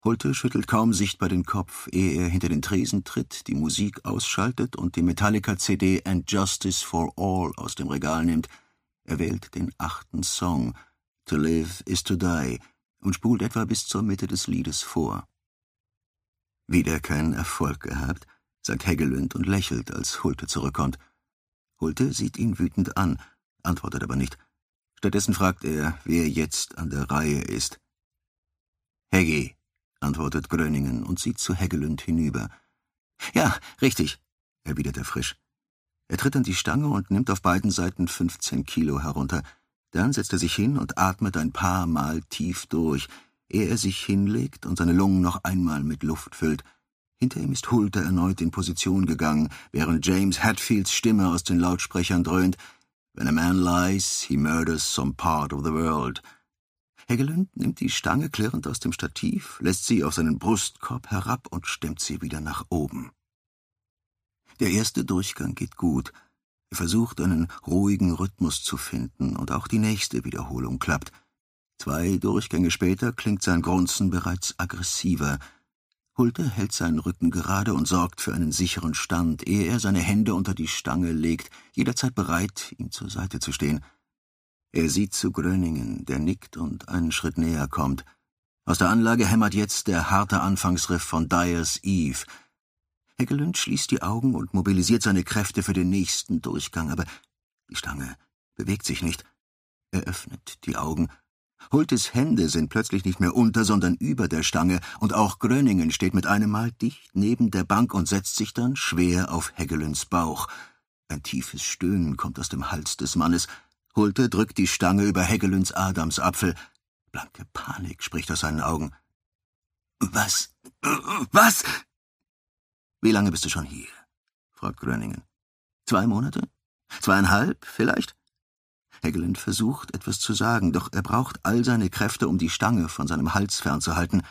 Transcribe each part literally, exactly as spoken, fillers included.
Hulte schüttelt kaum sichtbar den Kopf, ehe er hinter den Tresen tritt, die Musik ausschaltet und die Metallica-C D And Justice for All aus dem Regal nimmt. Er wählt den achten Song, To Live is to Die, und spult etwa bis zur Mitte des Liedes vor. »Wieder keinen Erfolg gehabt«, sagt Häggelund und lächelt, als Hulte zurückkommt. Hulte sieht ihn wütend an, antwortet aber nicht. Stattdessen fragt er, wer jetzt an der Reihe ist. »Heggi«, antwortet Gröningen und sieht zu Häggelund hinüber. »Ja, richtig«, erwidert er frisch. Er tritt an die Stange und nimmt auf beiden Seiten fünfzehn Kilo herunter. Dann setzt er sich hin und atmet ein paar Mal tief durch, ehe er sich hinlegt und seine Lungen noch einmal mit Luft füllt. Hinter ihm ist Hulte erneut in Position gegangen, während James Hetfields Stimme aus den Lautsprechern dröhnt: »When a man lies, he murders some part of the world.« Häggelund nimmt die Stange klirrend aus dem Stativ, lässt sie auf seinen Brustkorb herab und stemmt sie wieder nach oben. Der erste Durchgang geht gut. Er versucht, einen ruhigen Rhythmus zu finden, und auch die nächste Wiederholung klappt. Zwei Durchgänge später klingt sein Grunzen bereits aggressiver. Hulte hält seinen Rücken gerade und sorgt für einen sicheren Stand, ehe er seine Hände unter die Stange legt, jederzeit bereit, ihm zur Seite zu stehen. Er sieht zu Gröningen, der nickt und einen Schritt näher kommt. Aus der Anlage hämmert jetzt der harte Anfangsriff von Dyer's Eve. Häggelund schließt die Augen und mobilisiert seine Kräfte für den nächsten Durchgang, aber die Stange bewegt sich nicht. Er öffnet die Augen. Hultes Hände sind plötzlich nicht mehr unter, sondern über der Stange, und auch Gröningen steht mit einem Mal dicht neben der Bank und setzt sich dann schwer auf Häggelunds Bauch. Ein tiefes Stöhnen kommt aus dem Hals des Mannes. Hulte drückt die Stange über Häggelunds Adamsapfel. Blanke Panik spricht aus seinen Augen. »Was? Was?« »Wie lange bist du schon hier?« fragt Gröningen. »Zwei Monate? Zweieinhalb, vielleicht?« Häggelund versucht, etwas zu sagen, doch er braucht all seine Kräfte, um die Stange von seinem Hals fernzuhalten.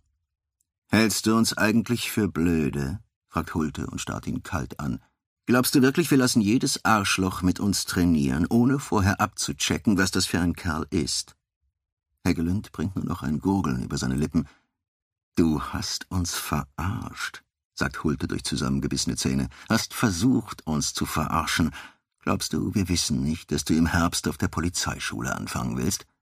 »Hältst du uns eigentlich für blöde?« fragt Hulte und starrt ihn kalt an. »Glaubst du wirklich, wir lassen jedes Arschloch mit uns trainieren, ohne vorher abzuchecken, was das für ein Kerl ist?« Häggelund bringt nur noch ein Gurgeln über seine Lippen. »Du hast uns verarscht«, sagt Hulte durch zusammengebissene Zähne. »Hast versucht, uns zu verarschen. Glaubst du, wir wissen nicht, dass du im Herbst auf der Polizeischule anfangen willst?